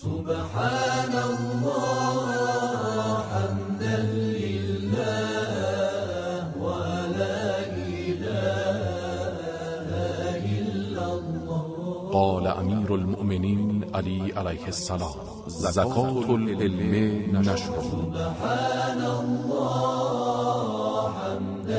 سبحان الله حمدا لله ولا إله إلا الله. قال امیر المؤمنین علی علیه السلام: زکات العلم نشر. سبحان الله حمدا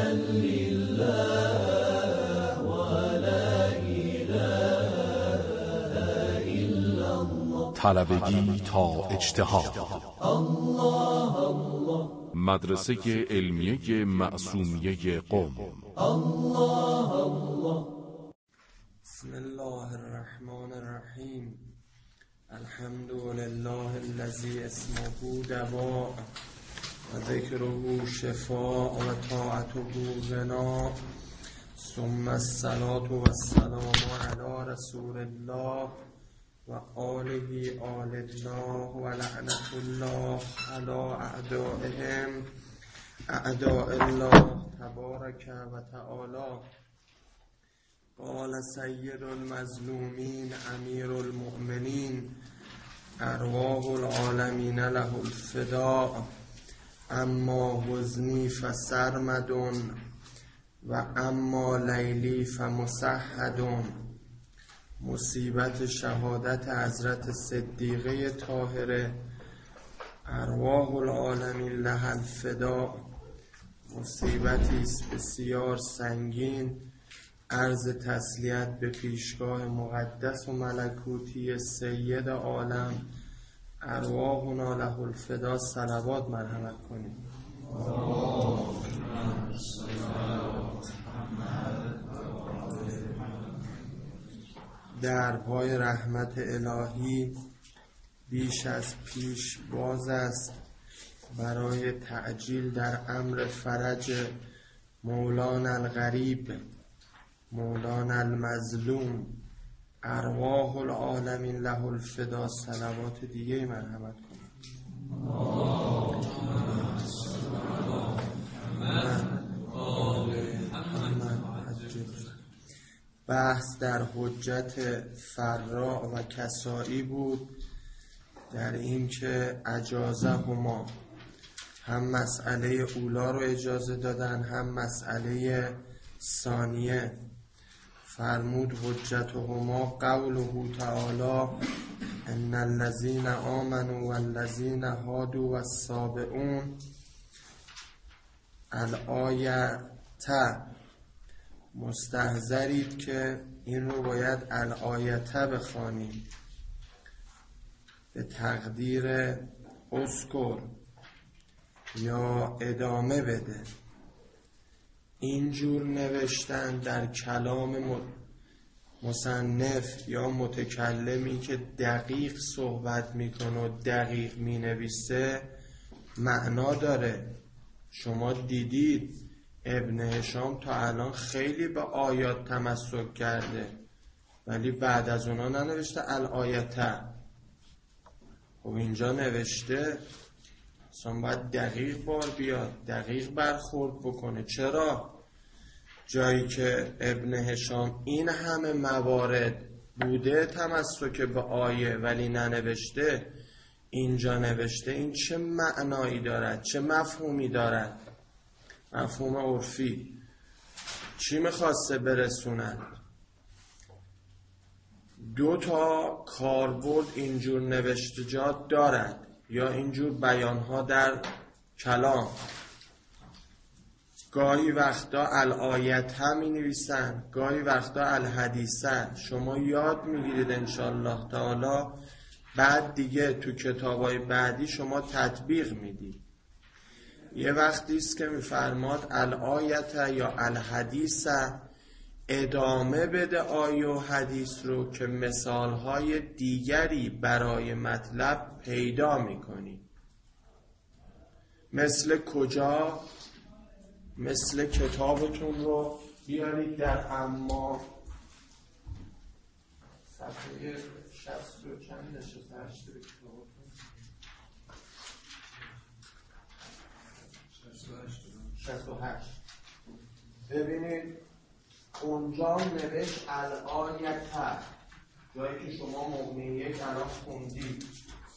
لله ولا إله إلا الله. طلبگی تا اجتهاد. الله الله. مدرسه علمیه معصومیه قم. الله الله. بسم الله الرحمن الرحیم. الحمد لله الذي اسمه دواء و ذکره شفاء و طاعته غنا، ثم الصلاة و السلام علی رسول الله و آله آل الله و لعنة الله علی اعدائهم اعداء الله تبارک و تعالی. قال سید المظلومین امیر المؤمنین ارواح العالمین له الفداء، اما حزنی فسرمد و اما لیلی فمسحد. مصیبت شهادت حضرت صدیقه طاهره ارواح العالمین له الفداء مصیبتی است بسیار سنگین. عرض تسلیت به پیشگاه مقدس و ملکوتی سید عالم ارواحنا له الفدا صلوات مرحمت کنیم. در پای رحمت الهی بیش از پیش باز است برای تعجیل در امر فرج مولانا الغریب، مولانا المظلوم ارواح العالمین له الفدا صلوات دیگه مرحمت کنیم. بحث در حجت فراع و کسائی بود در این که اجازه هما، هم مسئله اولا رو اجازه دادن هم مسئله ثانیه. فرمود حجتهما قوله تعالی ان الذين آمنوا والذين هادوا والسابئون الآیه. مستحضرید که این رو باید الآیته بخوانیم به تقدیر اذکر یا ادامه بده. اینجور نوشتن در کلام مصنف یا متکلمی که دقیق صحبت میکنه و دقیق مینویسه معنا داره. شما دیدید ابن هشام تا الان خیلی به آیات تمسک کرده ولی بعد از اونا ننوشته الآیته. خب اینجا نوشته اصلا باید دقیق بار بیاد، دقیق برخورد بکنه. چرا؟ جایی که ابن هشام این همه موارد بوده تمسک به آیه ولی ننوشته، اینجا نوشته، این چه معنایی دارد؟ چه مفهومی دارد؟ مفهوم عرفی چی میخواسته برسوند؟ دو تا کاربرد اینجور نوشتجات دارد یا اینجور بیانها در کلام. گاهی وقتا الآیت هم می نویسن، گاهی وقتا الحدیثه. شما یاد میگیرید انشاءالله تعالی، بعد دیگه تو کتابای بعدی شما تطبیق میدید. یه وقتی است که میفرماد الآیت یا الحدیثه، ادامه بده آیه و حدیث رو که مثالهای دیگری برای مطلب پیدا میکنی. مثل کجا؟ مثل کتابتون رو بیارید در اما صفحه 60 چند نشه سرشته به کتابتون 68. ببینید اونجا نوشت الآیته، جایی که شما مؤمن یک الان خوندید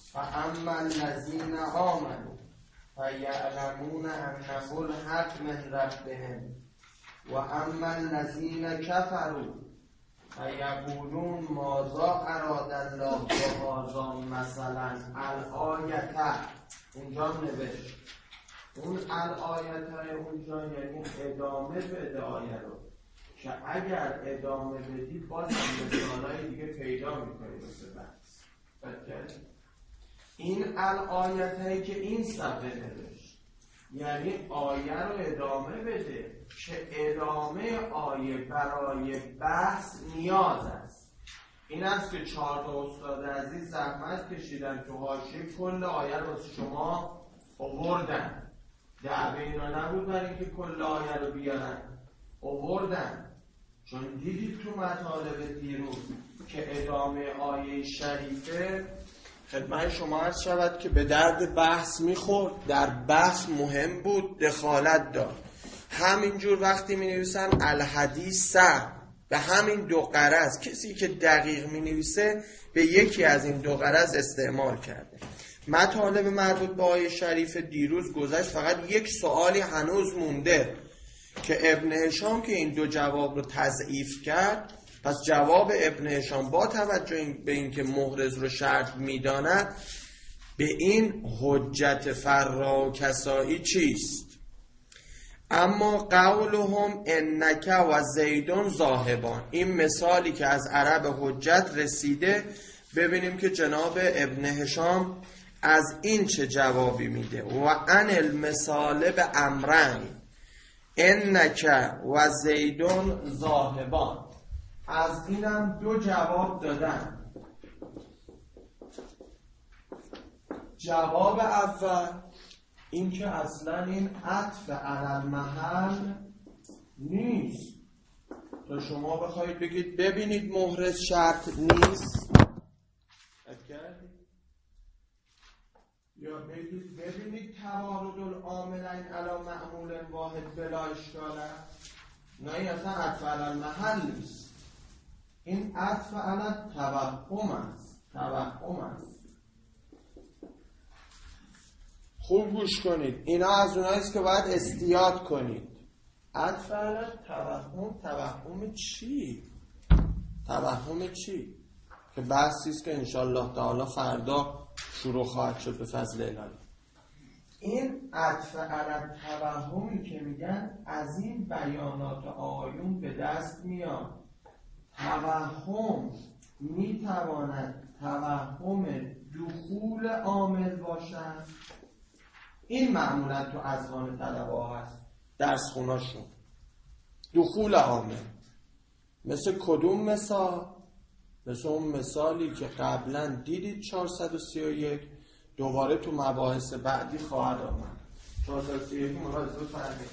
فاما الذین آمنوا فیعلمون انه الحق من ربهم و اما الذین کفروا فیقولون ماذا اراد الله بهذا مثلا الآیه. اونجا نوشت اون الآیه اونجا یعنی ادامه بده آیه رو، که اگر ادامه بدی باز مثالای دیگه پیدا میکنی مثل بحث. این الآیه که این صفحه نوشت یعنی آیه رو ادامه بده، که ادامه آیه برای بحث نیاز است. این است که 4 تا استاد عزیز زحمت کشیدن تو حاشیه کل آیه رو شما آوردن. دعوه اینا نبود برای اینکه کل آیه رو بیارن، آوردن. چون دیدید تو مطالب دیروز که ادامه آیه شریفه خدمت شما عرض شود که به درد بحث میخورد، در بحث مهم بود، دخالت داد. همینجور وقتی می نویسن الحدیث به همین 2 غرض، کسی که دقیق می نویسه به یکی از این 2 غرض استعمال کرده. مطالب مربوط به آیه شریف دیروز گذشت، فقط یک سوالی هنوز مونده که ابن هشام که این 2 جواب رو تضعیف کرد، پس جواب ابن هشام با توجه به اینکه محرز رو شرط میداند به این حجت فرا و کسایی چیست؟ اما قولهم انک و زیدون ذاهبان، این مثالی که از عرب حجت رسیده، ببینیم که جناب ابن هشام از این چه جوابی میده. و ان المثال به امرن انک و زیدون ذاهبان، از اینم 2 جواب دادن. جواب اول این که اصلا این عطف علی المحل نیست. تا شما بخواید بگید ببینید محرز شرط نیست، یا بگید ببینید توارد العاملین علی معمول واحد بلا اشکاله، نه این اصلا عطف علی المحل نیست، این عطف علی توهم است. توهم است. خوب گوش کنید، اینا از اوناییست که باید استیاد کنید. عطف علی توهم، توهم چی؟ توهم چی؟ که بحثیست که انشالله تعالی فردا شروع خواهد شد به فضل الهی. این عطف علی توهمی که میگن از این بیانات آیون به دست میاد. توهم میتواند توهم دخول عامل باشد. این معمولا تو اذهان طلبه هست درس خوناشون، دخول عامل. مثل کدوم مثال؟ مثل اون مثالی که قبلا دیدید 431 دوباره تو مباحث بعدی خواهد آمد. 431 ملاحظه فرمایید.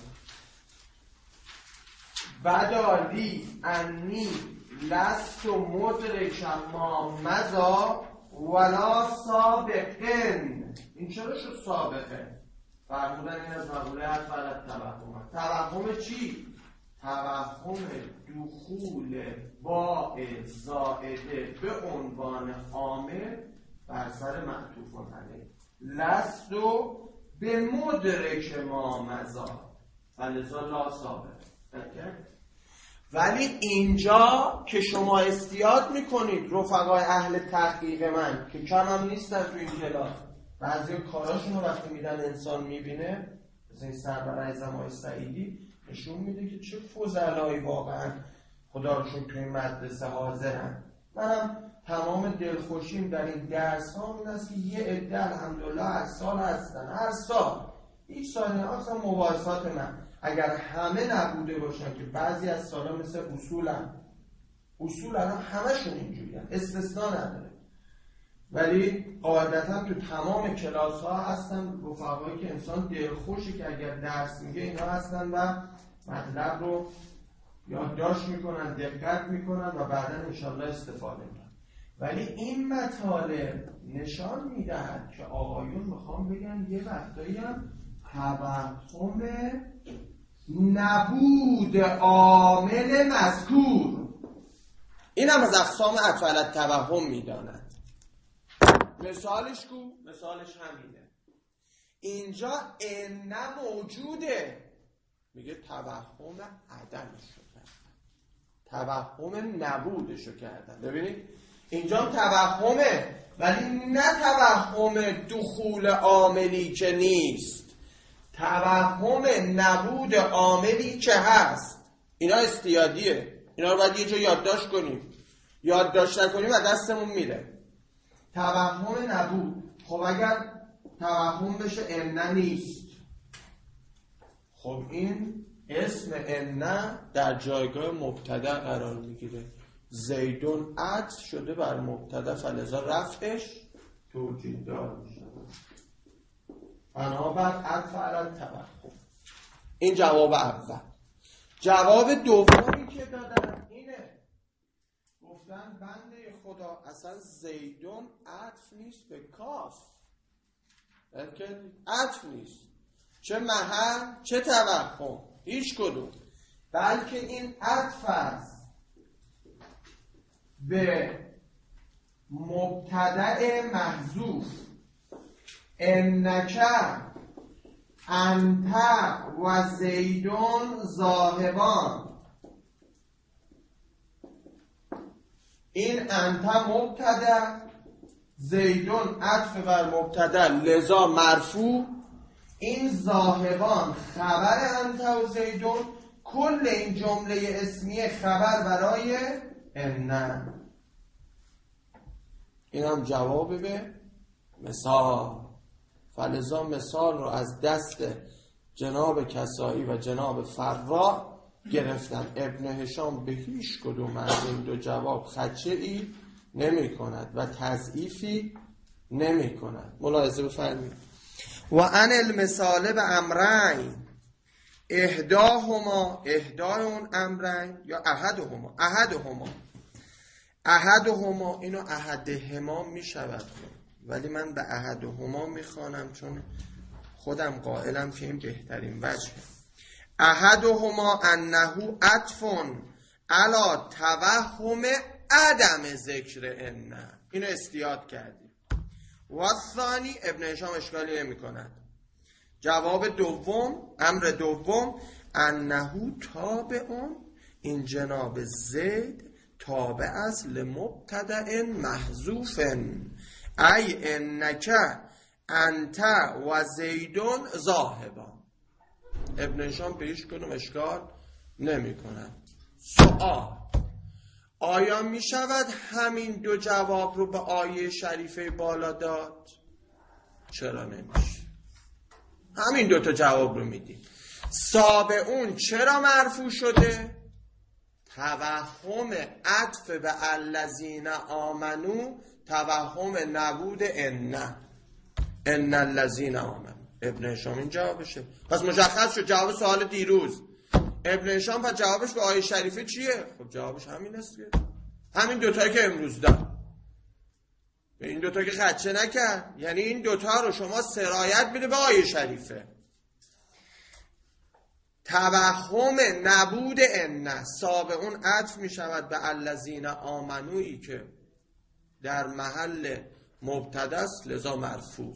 بدالی انی لست مدرکم ما مضا ولا سابقن. این چرا شد سابقه؟ فرمودن این از مقوله عطف علی توهم. توهم چی؟ توهم دخول باء زائده به عنوان عامل بر سر معطوف علیه. لست به مدرک ما مضا فلذا لا سابق. ولی اینجا که شما استیاد میکنید رفقای اهل تحقیق من که کم هم نیستن تو این کلاس، بعضی کاراشون رو وقتی میدن انسان میبینه، مثل این سربر اعظم های سعیدی نشون میده که چه فضلایی واقعا خدا رو شکر تو این مدرسه حاضرن. منم تمام دلخوشیم در این درس ها این است که یه عده الحمدلله هر سال هستن، هر سال هیچ سال نه. اصلا مباحثات من اگر همه نبوده باشن که بعضی از سالا مثل اصولا همشون اینجوری هست، استثناء نداره، ولی قاعدتا تو تمام کلاس ها هستن رفقایی که انسان دلخوشه که اگر درس میگه اینا هستن و مطلب رو یادداشت میکنن، دقت میکنن و بعدا انشالله استفاده میکنن. ولی این مطالب نشان میدهد که آقایون میخوام بگن یه وقتایی هم توهم نبود عامل مذکور، این هم از اقسام عطف علی توهم میداند. مثالش کو؟ مثالش همینه. اینجا ان موجوده، میگه توهم عدمشو کردن، توهم نبودشو کردن. ببینید اینجا توهمه، ولی نه توهم دخول عاملی که نیست، توهم نبود عاملی که هست. اینا استیادیه، اینا رو باید یه جا یادداشت کنیم، یادداشت نکنیم و دستمون میره. توهم نبود، خب اگر توهم بشه ان نیست، خب این اسم ان در جایگاه مبتدا قرار میگیره. زیدون عطف شده بر مبتدا، فلذا رفعش توجیه دار میشه، بنابر عطف علی توهم. این جواب اول. جواب دومی که دادن اینه، گفتن بنده خدا اصلا زیدون عطف نیست به کاف، عطف نیست، چه محل چه توهم، هیچ کدوم، بلکه این عطف است به مبتدأ محذوف. انک انت و زیدون ذاهبان. این انت مبتدأ، زیدون عطف بر مبتدأ لذا مرفوع، این ذاهبان خبر انت و زیدون. کل این جمله اسمیه خبر برای ان. این هم جواب به مثال. فلذا مثال رو از دست جناب کسایی و جناب فرا گرفتن. ابن هشام به هیچ کدوم از این دو جواب خدشه‌ای نمی کند و تضعیفی نمی کند. ملاحظه بفرمایید. و ان المثال به امرین احداهما، احدای اون امرین یا احدهما، احدهما اینو احدهما می شود، ولی من به احدهما می خوانم چون خودم قائلم که این بهترین وجهه. احدهما انه عطفون علی توهم عدم ذکر ان. اینو استیاد کردیم. و ثانی ابن هشام اشکالی نمی کند. جواب دوم، امر دوم، انه تابعون، این جناب زید تابع از لمبتدأ محذوف، ای انک انت و زیدون ذاهبان. ابن هشام به هیچ کدوم اشکال نمی کند. سوال: آیا می شود همین دو جواب رو به آیه شریفه بالا داد؟ چرا نمیشه؟ همین دو تا جواب رو میدیم. سابعون چرا مرفوع شده؟ توهم عطف به الذین آمنو، توهم نبود ان الذین آمنو. ابن هشام این جوابشه. پس مشخص شد جواب سوال دیروز. ابن هشام پس جوابش به آیه شریفه چیه؟ خب جوابش همین است که همین دوتایی که امروز داد. این دوتا که خدشه نکرد، یعنی این دوتا رو شما سرایت بده به آیه شریفه. توهم نبود ان، سابقون عطف می شود به الذین آمنویی که در محل مبتدا است لذا مرفوع.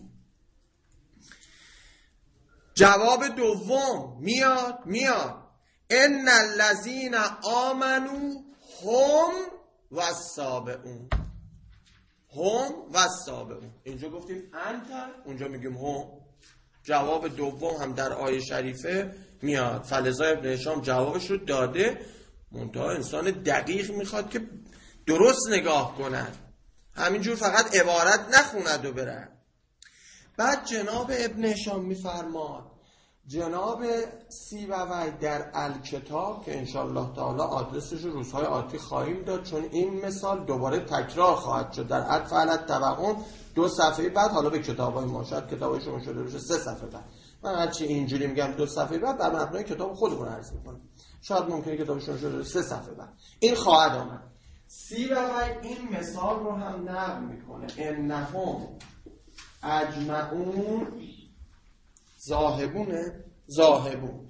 جواب دوم میاد ان الذین آمنو هم و السابقون، هم و السابقون. اینجا گفتیم انت، اونجا میگیم هم. جواب دوم هم در آیه شریفه میاد. فلذا ابن هشام جوابش رو داده، منتها انسان دقیق میخواد که درست نگاه کند، همینجور فقط عبارت نخوند و بره. بعد جناب ابن هشام میفرماد، جناب سیبوی در الکتاب که انشاءالله تعالی آدرسش رو روزهای آتی خواهیم داد، چون این مثال دوباره تکرار خواهد شد در عطف علی توهم 2 صفحه بعد. حالا به کتابای ما شاید کتابای شما شده باشه 3 صفحه بعد، من هرچی اینجوری میگم 2 صفحه بعد بر مبنای کتاب خودمون عرض میکنم، شاید ممکنه کتابشون شده 3 صفحه بعد این خواهد آمد. سیبوی این مثال رو هم نقل میکنه، انهم اجمعون ذاهبون.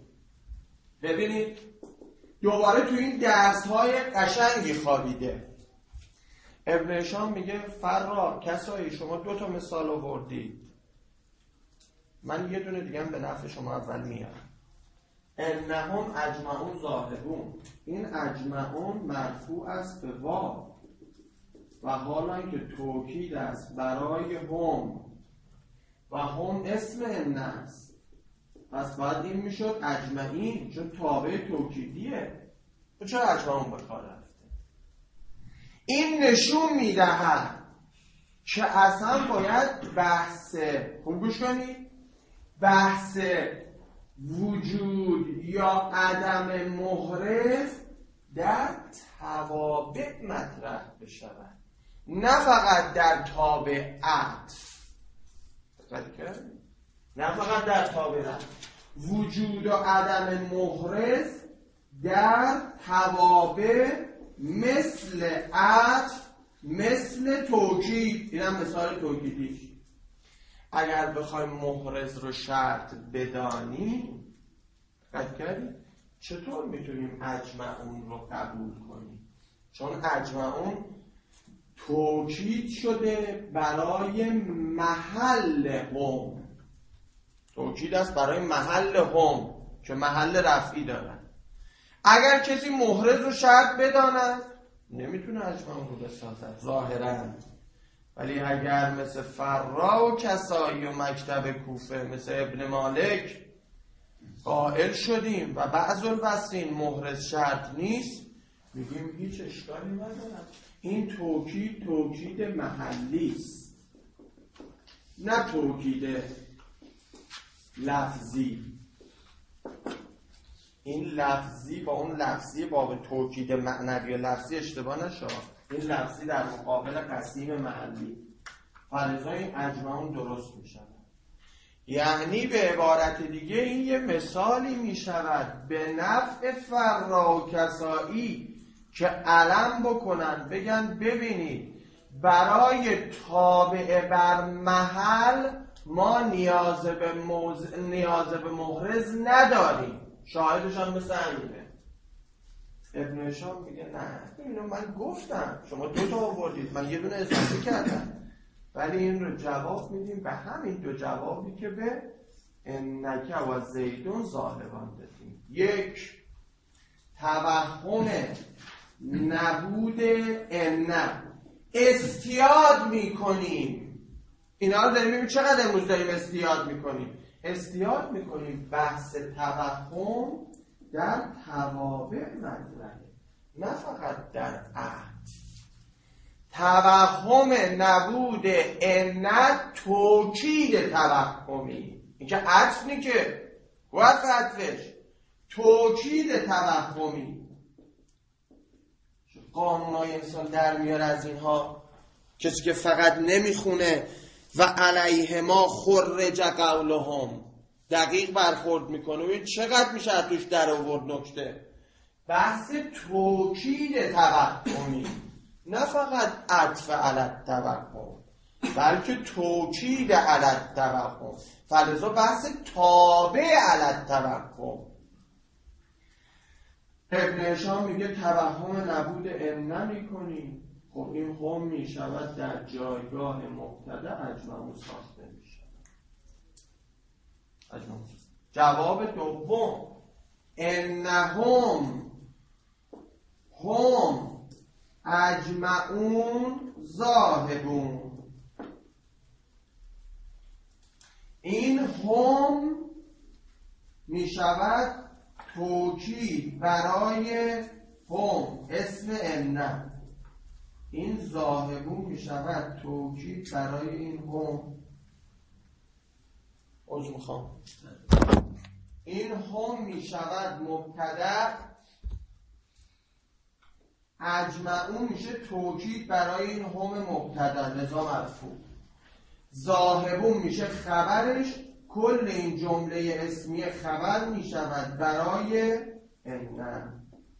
ببینید دوباره تو این درس های قشنگی خوابیده. ابن هشام میگه فرا کسایی شما 2 مثال آوردید، من یه دونه دیگه هم به نفع شما اول میارم. انهم اجمعون ذاهبون، این اجمعون مرفوع است به واو و حالا که توکید است برای هم و هم اسم ان است، پس باید این میشد اجمعین، چون تابع توکیدیه. تو چرا اجمعون به کار رفته؟ این نشون میدهد که اصلا باید بحث، گوش کنید، بحث وجود یا عدم محرز در توابع مطرح بشود، نه فقط در تابع عطف. نه فقط در تابع عطف. وجود و عدم محرز در توابع مثل عطف، مثل توکید. اینم مثال توکیدیش. اگر بخوایم محرز رو شرط بدانیم، چطور میتونیم اجمعون رو قبول کنیم؟ چون اجمعون توکید شده برای محل هم، توکید است برای محل هم که محل رفعی دارن. اگر کسی محرز رو شرط بداند نمیتونه اجمعون رو بسازد ظاهراً، ولی اگر مثل فرا و کسایی و مکتب کوفه مثل ابن مالک قائل شدیم و بعض البسین محرز شرط نیست، میگیم هیچ اشکالی ندارد. این توکید محلی است، نه توکید لفظی. این لفظی با اون لفظی باب توکید معنوی و لفظی اشتباه نشه. این لفظی در مقابل قسیم محلی، فلذا این اجمعون درست می شود. یعنی به عبارت دیگه این یه مثالی می شود به نفع فرا و کسایی که علم بکنن، بگن ببینید برای تابع بر محل ما نیاز به محرز نداریم. شاهدش هم مثل همینه. ابن هشام میگه نه، اینو من گفتم، شما 2 آوردید، من یه دونه اضافه کردم، ولی این رو جواب میدیم به همین 2 جوابی که به انک و زیدون ظاهران دادیم. 1 توهم نبود ان، استیاد میکنیم. اینا رو داریم میبینیم چقدر امروز داریم استیاد میکنیم. بحث توهم در توابع مطرحه، نه فقط در عطف. توهم نبود ان توکید توهمی، این که عطف نی که وقت عطفش توکید توهمی. قانونای انسان در میاره از اینها. کسی که فقط نمیخونه و علیه ما خرج قولهم دقیق برخورد میکنه، این چقدر میشه از توش در آورد نکته. بحث توکید توهمی، نه فقط عطف علی التوهم، بلکه توکید علی التوهم. فلذا بحث تابع علی التوهم. ابن هشام میگه توهم نبود ان میکنی، خب این هم میشود در جایگاه مبتدا اجمعون ساخته میشه. جواب دوم، انهم هم اجمعون ذاهبون. این هم می شود توکید برای هم اسم ان. این ذاهبون می شود توکید برای این هم. این هم می شود مبتدا، اجمعون میشه توکید برای این هم مبتدا لذا مرفوع. ذاهبون میشه خبرش، کل این جمله اسمی خبر میشود برای ان.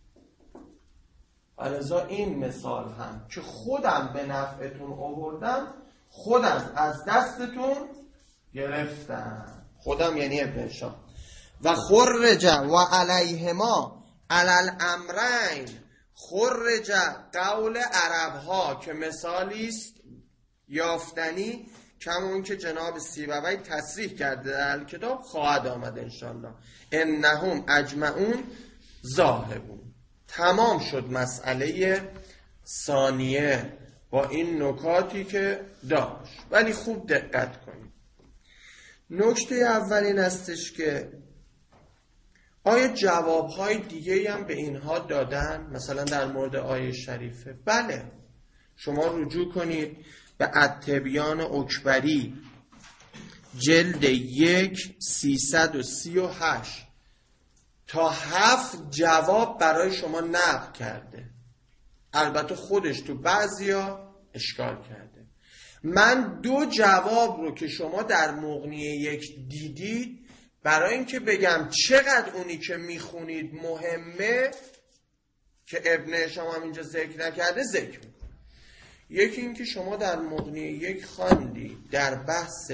لذا این مثال هم که خودم به نفعتون آوردم، خودم از دستتون گرفتم. خودم یعنی ابن هشام. و خرج و علیهما علی الامرین خرج قول عرب ها که مثالی است یافتنی، کمون که جناب سیبوی تصریح کرده در کتاب خواهد آمد انشالله. انهم اجمعون ذاهبون. تمام شد مسئله ثانیه با این نکاتی که داشت، ولی خوب دقت کنید. نکته اول این استش که آیا جوابهای دیگه هم به اینها دادن؟ مثلا در مورد آیه شریفه بله، شما رجوع کنید به التبیان اکبری جلد 1 338 تا 7 جواب برای شما نقل کرده. البته خودش تو بعضیا اشکال کرده. من 2 جواب رو که شما در مغنیه 1 دیدید برای اینکه بگم چقدر اونی که میخونید مهمه که ابن هشام هم اینجا ذکر نکرده ذکر میکنه. یکی این که شما در مغنیه 1 خواندید در بحث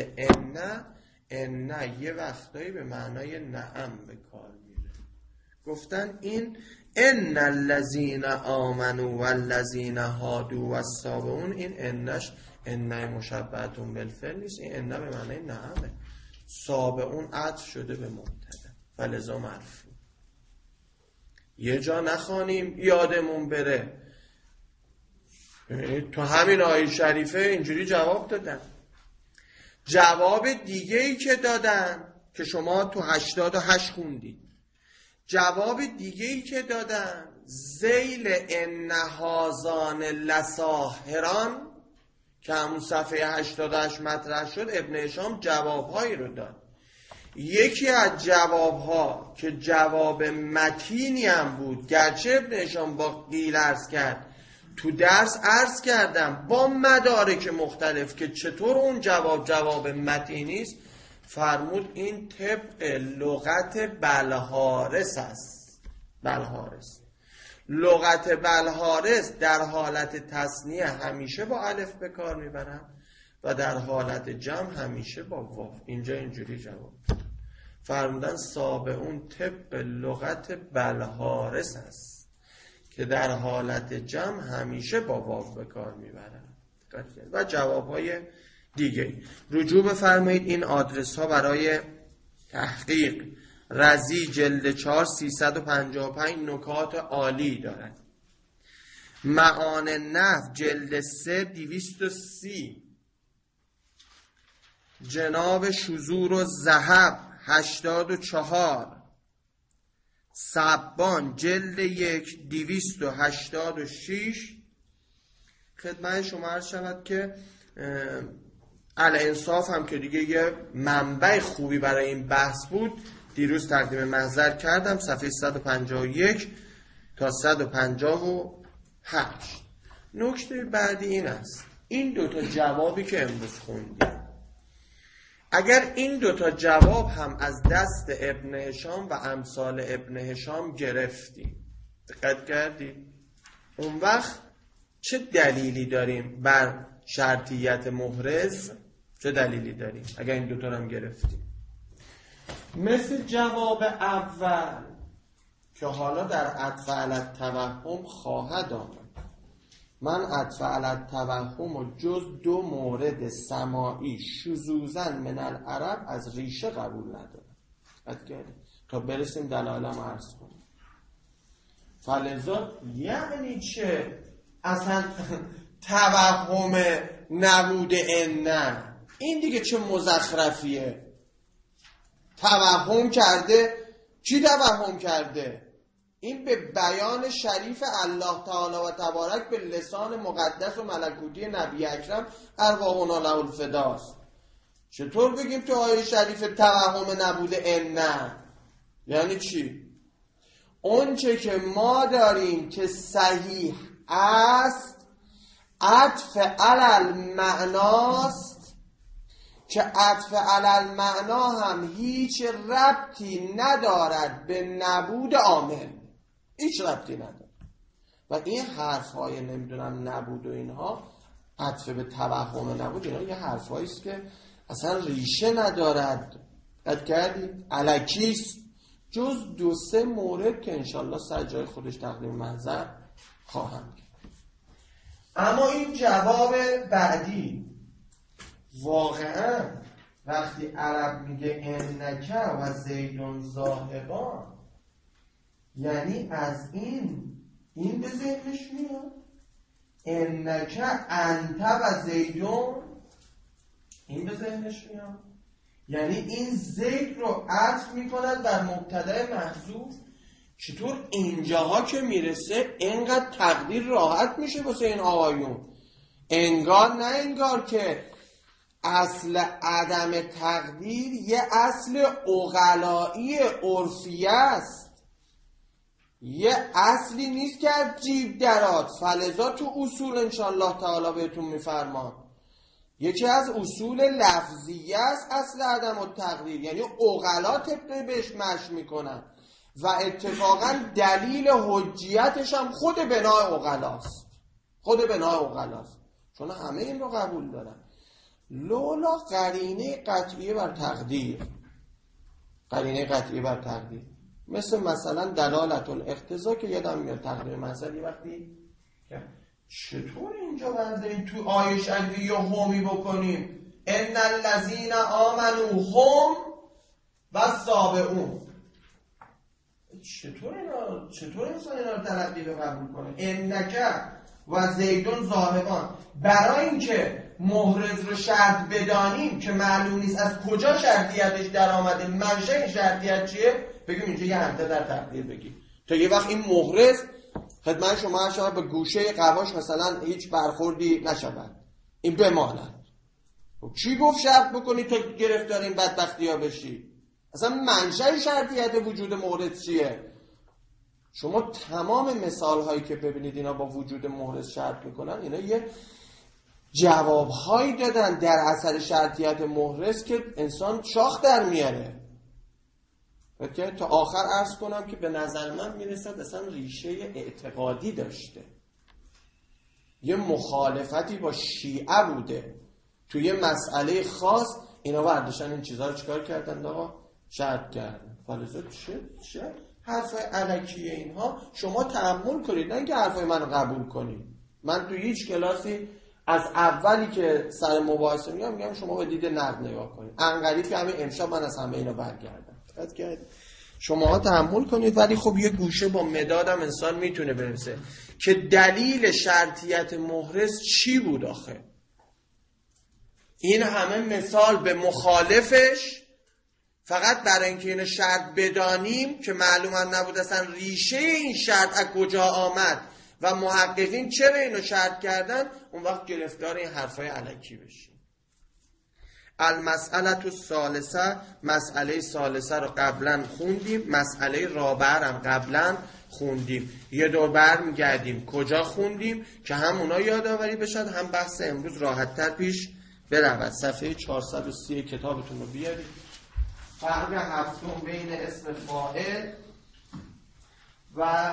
ان یه وقتایی به معنای نعم به کار میره. گفتن این ان الذین آمنوا والذین هادوا والصابئون، این انش ان مشبهه بالفعل نیست، این ان به معنای نعمه. صابئون عطف شده به مبتدا فلذا مرفوع. یه جا نخوانیم یادمون بره، تو همین آیه شریفه اینجوری جواب دادن. جواب دیگه ای که دادن که شما تو 88 خوندید، جواب دیگه ای که دادن ذیل ان هذان لساحران که همون صفحه 88 مطرح شد، ابن هشام جوابهایی رو داد. یکی از جوابها که جواب متینی هم بود، گرچه ابن هشام با قیل عرض کرد، تو درس عرض کردم با مدارک مختلف که چطور اون جواب متینی است. فرمود این طبق لغت بلحارس است. بلحارس، لغت بلحارس در حالت تثنیه همیشه با الف به کار میبرن و در حالت جمع همیشه با واو. اینجا اینجوری جواب فرمودن صابئون طبق لغت بلحارس است که در حالت جمع همیشه با واو به کار میبرن. و جوابهای دیگه رجوع بفرمایید. این آدرس ها برای تحقیق رضی جلد 4 355 نکات عالی دارد. معان نحو جلد 3 230 جناب شذور و ذهب 84 سبان جلد 1 286 خدمت شما عرض شود که الانصاف هم که دیگه یه منبع خوبی برای این بحث بود، دیروز تقدیم محضر کردم، صفحه 151 تا 158. نکته بعدی این است، این 2 تا جوابی که امروز خوندیم، اگر این 2 تا جواب هم از دست ابن هشام و امثال ابن هشام گرفتیم، دقت کردید، اون وقت چه دلیلی داریم بر شرطیت محرز؟ چه دلیلی داریم اگر این 2 تا هم گرفتیم؟ مثل جواب اول که حالا در عطف علی التوهم خواهد آمد. من عطف علی التوهم و جز 2 مورد سماعی شذوذا من العرب از ریشه قبول ندارم. تا برسیم دلایلم عرض کنیم. فلذا یعنی چه اصلا توهم نبود ان؟ این دیگه چه مزخرفیه؟ توهم کرده. کی توهم کرده؟ این به بیان شریف الله تعالی و تبارک به لسان مقدس و ملکوتی نبی اکرم ارواحنا له الفداست. چطور بگیم تو آیه شریف توهم نبود ان؟ یعنی چی؟ اون چه که ما داریم که صحیح است عطف علی المعناست، که عطف علی المعنا هم هیچ ربطی ندارد به نبود عامل، هیچ ربطی ندارد. و این حرف های نمیدونم نبود و اینها، عطف به توهم نبود، اینا یه حرف هاییست که اصلا ریشه ندارد. قد کردید الکیست، جز 2-3 مورد که انشالله سر جای خودش تقدیم محضر خواهم کرد. اما این جواب بعدی واقعا وقتی عرب میگه انک و زیدون ذاهبان، یعنی از این به ذهنش میاد؟ انک انت و زیدون، این به ذهنش میاد؟ یعنی این زید رو عطف میکند بر مبتدأ محذوف. چطور اینجاها که میرسه اینقدر تقدیر راحت میشه واسه این آقایون؟ انگار نه انگار که اصل عدم تقدیر یه اصل عقلایی عرفی است، یه اصلی نیست که از جیب درات. فلذا تو اصول انشاءالله تعالی بهتون میفرمان یکی از اصول لفظیه است اصل عدم التقدیر، یعنی عقلا طبقه بهش مشی میکنن و اتفاقا دلیل حجیتش هم خود بنای عقلاست، خود بنای عقلاست، چون همه این رو قبول دارن. لولا قرینه قطعیه بر تقدیر، قرینه قطعیه بر تقدیر، مثلا دلالت الاقتضا که یادم میاد تقدیر مثلی وقتی چطور اینجا برداریم تو آیه شریفی یا همی بکنیم ان الذین آمنوا هم و السابقون، چطور انسان اینا رو تلقی به قبول کنه؟ انک و زیدون ذاهبان، برای اینکه محرز رو شرط بدانیم که معلوم نیست از کجا شرطیتش در آمده، منشأ شرطیت چیه، بگیم اینجا یه همزه در تقدیر بگیم تا یه وقت این محرز خدمت شما شما به گوشه قواش مثلا هیچ برخوردی نشود، این بماند. چی گفت شرط بکنی تا گرفتار این بدبختی ها بشی؟ اصلا منشأ شرطیت وجود محرز چیه؟ شما تمام مثال هایی که ببینید اینا با وجود محرز شرط میکنن، اینا یه جواب هایی دادن در اثر شرطیت محرز که انسان شاخ در میاره. تا آخر عرض کنم که به نظر من میرسد اصلا ریشه اعتقادی داشته، یه مخالفتی با شیعه بوده توی یه مسئله خاص، اینا برداشتن این چیزها رو چیکار کردن آقا؟ شرط کردن. فلزا چه حرفای الکیه اینها؟ شما تأمل کنید، نه اینکه حرفای منو قبول کنید. من توی هیچ کلاسی از اولی که سر مباحثه میگم شما به دید نقد نگاه کنید. انقریب که همین امشب من از همه اینا برگردم. شما تأمل کنید، ولی خب یه گوشه با مدادم انسان میتونه برسه که دلیل شرطیت محرز چی بود آخه. این همه مثال به مخالفش فقط برای اینکه اینو شرط بدانیم که معلومه نبود اصلا ریشه این شرط از کجا آمد و محققین چرا اینو شرط کردن، اون وقت گرفتار این حرفای الکی بشیم. المسئله الثالثه، مسئله ثالثه رو قبلا خوندیم، مسئله رابعه هم قبلا خوندیم. یه دور برمیگردیم کجا خوندیم که هم اونا یادآوری بشد هم بحث امروز راحت‌تر پیش برود. صفحه 430 کتابتون رو بیارید. فرق هفتم بین اسم فاعل و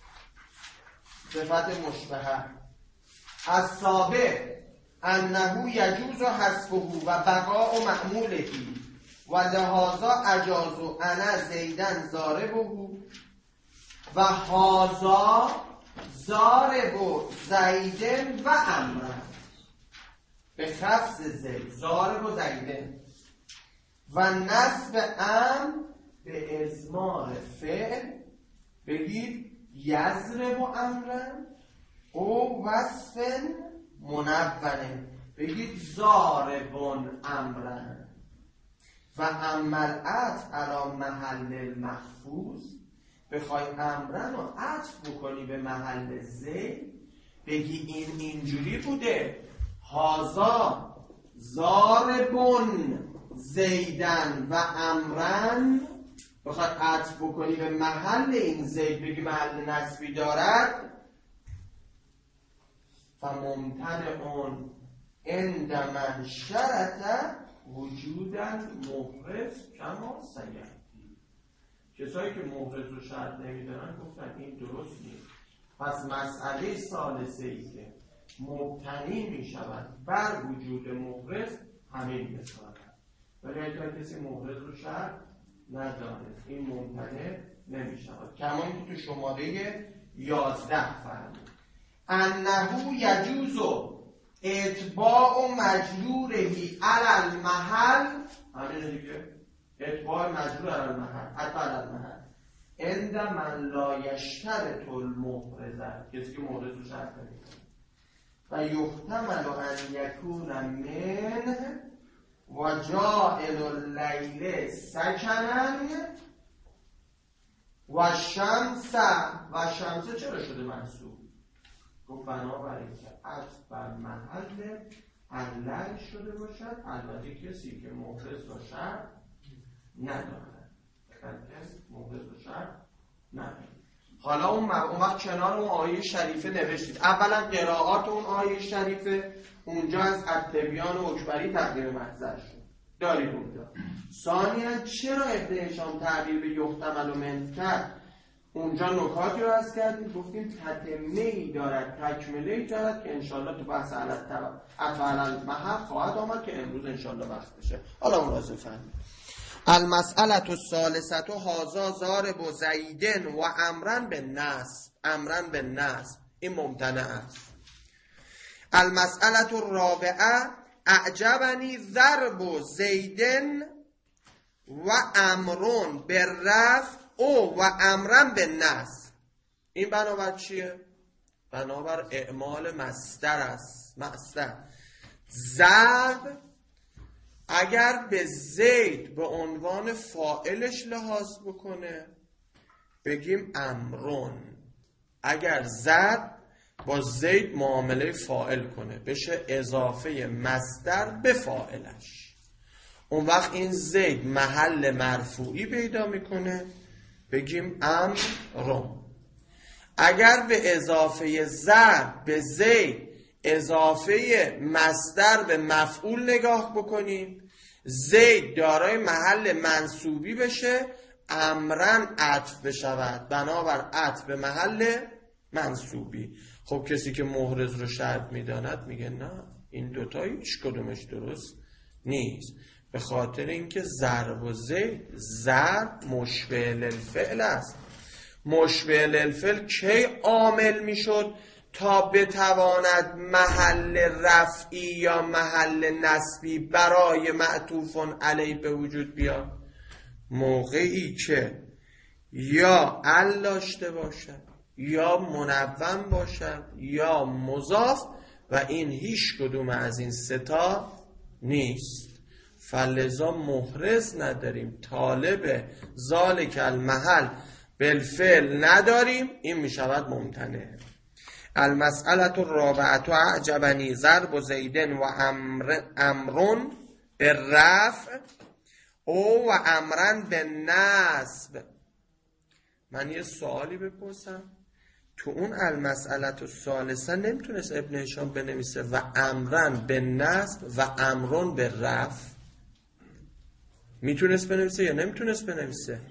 صفت مشبهه. السابق انه یجوز حذفه و بقاء معمولهی و لهذا اجاز انا زیدن ضاربه و هذا ضارب زیدن و امر به خفض زید، ضارب زیدن و نصب امر به ازمار فعل، بگید یضرب امرن او وصف منون، بگید ضاربون امرن. و عمل عطف علی محل المحفوظ، بخوای امرن رو عطف بکنی به محل زید، بگی این اینجوری بوده هازا ضاربون زیدن و امرن، بخوای عطف بکنی به محل این زید بگی محل نصبی دارد، فممتنعون عند من شرط وجودا محرز کما سیأتی. کسایی که محرز رو شرط نمیدارن گفتن این درست نیست. پس مسئله ثالثه ای که مبتنی می شود بر وجود محرز همین مثال هست، ولی اگر کسی محرز رو شرط ندانست این ممتنع نمی شود. کما اینکه تو شماره 11 فرمود انه یجوز اتباع مجرورهی علی المحل، همین دیگه اتباع مجرور علی المحل، اتباع علی المحل عند من لا یشترط المحرزه، کسی که محرز رو شرط نمیکنه. و یحتمل ان یکون من و جاعل اللیل سکنا و شمس، و شمس چرا شده منصوب؟ گفت بنابراین که عطف بر محل علل شده باشد، البته کسی که محرز و شرط ندارد، محرز و شرط ندارد. حالا اون وقت کنار اون آیه شریفه نوشتید. اولا قرائات اون آیه شریفه اونجا از التبیان و اکبری تقدیم محضر شد، دارید اونجا. ثانیاً چرا ابن هشام تعبیر به یحتمل و من کرد؟ اونجا نکاتی رو از کردیم، گفتیم تتمه‌ای دارد، تکمله‌ای دارد که انشالله تو بحث افعال المحل خواهد آمد که امروز انشالله وقت بشه. حالا اون راضی فهمید. المسئله الثالثه هذا ضارب زید و امرا بالنصب، امرا بالنصب این ممتنع است. المسئله الرابعه اعجبنی ضرب زید و امرون بالرفع او و امرا بالنصب. این بنابر چیه؟ بنابر اعمال مصدر است. مصدر ضرب اگر به زید به عنوان فاعلش لحاظ بکنه بگیم امرون، اگر ضرب با زید معامله فاعل کنه بشه اضافه مصدر به فاعلش، اون وقت این زید محل مرفوعی پیدا میکنه بگیم امرون. اگر به اضافه ضرب به زید اضافه مصدر به مفعول نگاه بکنیم زید دارای محل منصوبی بشه، امرن عطف بشود، بنابر عطف به محل منصوبی. خب کسی که محرز رو شرط میداند میگه نه این دوتا هیچ کدومش درست نیست، به خاطر اینکه ضرب و زید، ضرب مشبه للفعل است. مشبه للفعل کی عامل میشد تا بتواند محل رفعی یا محل نصبی برای معطوف علیه به وجود بیاد؟ موقعی که یا ال داشته باشد یا منون باشد یا مضاف و این هیچ کدوم از این ستا نیست، فلذا محرز نداریم، طالب ذالک المحل بالفعل نداریم، این میشود ممتنع. المسئله الرابعه اعجبنی ضرب زید و امرون بالرفع او و امرن بالنصب. من یه سوالی بپرسم، تو اون المسئله الثالثه نمیتونست ابن هشام بنویسه و امرن بالنصب و امرون بالرفع؟ میتونست بنویسه یا نمیتونست بنویسه؟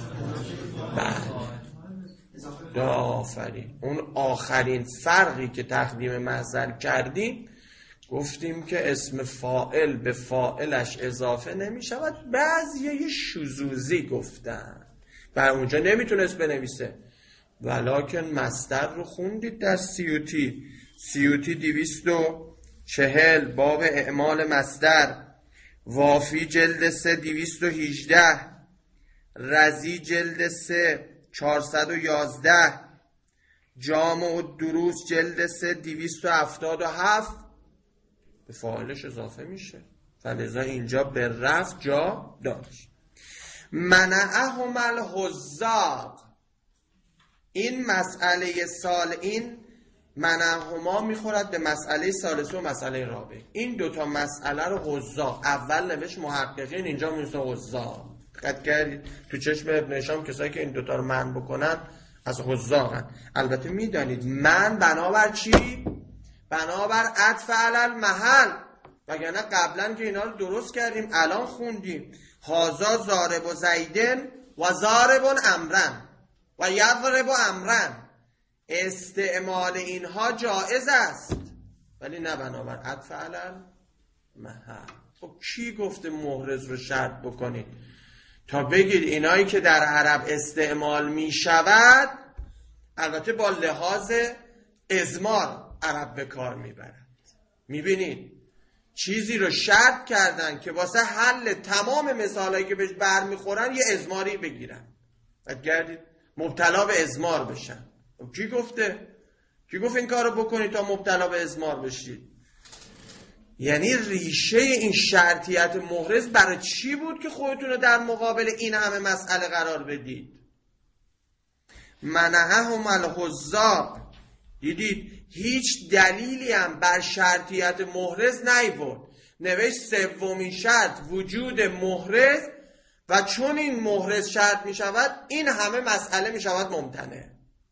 بله، آفرین. اون آخرین فرقی که تقدیم محضر کردیم گفتیم که اسم فاعل به فاعلش اضافه نمی شود، بعضی یه شذوذی گفتن بر اونجا نمیتونست بنویسه. ولکن مصدر رو خوندید در سیوطی 240 باب اعمال مصدر، وافی جلد 3 218، رزی جلد 3 411، جامع الدروس جلد 3 277 به فاعلش اضافه میشه، فلذا اینجا به رفع جا داشت. منعهم الحذاق، این مسئله این منعهما میخورد به مسئله ثالثه و مسئله رابع. این دوتا مسئله رو حذاق، اول نوشت محققین، اینجا میشه حذاق. دقت کردید تو چشم ابن هشام کسایی که این دوتا رو منع بکنن از حذاقن. البته میدانید من بنابر چی؟ بنابر عطف علی المحل، وگرنه قبلا که اینا رو درست کردیم الان خوندیم هازا ضارب و زیدن و ضارب امرن و یضرب امرن، استعمال اینها جائز است ولی نه بنابر عطف علی المحل. خب کی گفته محرز رو شرط بکنید تا بگید اینایی که در عرب استعمال می شود، البته با لحاظ ازمار عرب به کار میبرند. میبینید چیزی رو شرط کردن که واسه حل تمام مثالایی که بهش برمیخورن یه ازماری بگیرن و گردید مبتلا به ازمار بشن. کی گفته؟ کی گفت این کارو بکنید تا مبتلا به ازمار بشید؟ یعنی ریشه این شرطیت محرز برای چی بود که خودتون رو در مقابل این همه مسئله قرار بدید؟ منعهم الحذاق. دیدید هیچ دلیلی هم بر شرطیت محرز نیورد. نوشت سومین شرط وجود محرز و چون این محرز شرط می شود این همه مسئله می شود ممتنع.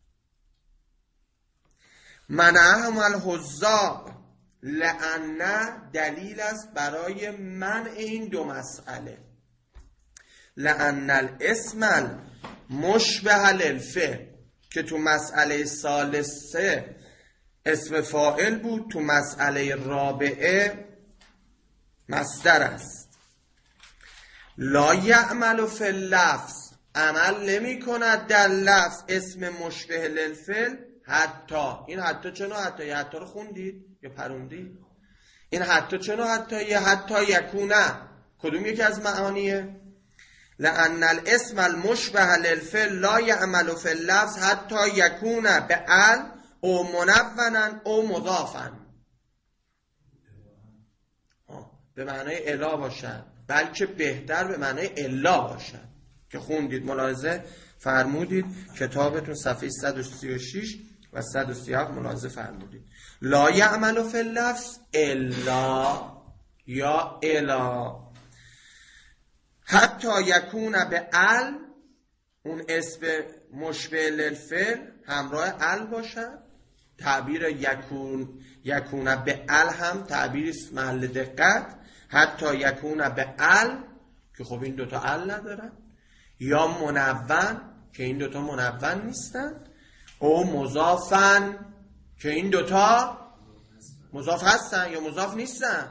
منعهم الحذاق لأن دلیل است برای منع این دو مسئله. لأن الاسم مشبه للفعل که تو مسئله ثالثه اسم فاعل بود، تو مسئله رابعه مصدر است. لا یعمل فی اللفظ، عمل نمی کند در لفظ اسم مشبه للفعل حتی. این حتی چنو حتی؟ حتی رو خوندید یا پروندید؟ این حتی چنو حتی یکونه کدوم یکی از معانیه؟ لأن الاسم المشبه للفعل لا یعمل فی اللفظ حتی یکونه به ال او منونا او مضافا. به معنای الا باشد، بلکه بهتر به معنای الا باشد که خوندید، ملاحظه فرمودید کتابتون صفحه 136 و 137 ملاحظه فرمودید. لا یعمل فی اللفظ الا یا الا حتی یکون به ال، اون اسم مشبه للفعل همراه ال باشد. تعبیر یکون به ال هم تعبیر محل دقت. حتی یکون به ال که خب این دوتا ال ندارن، یا منون که این دوتا منون نیستن، او مضافن که این دوتا مضاف هستن یا مضاف نیستن.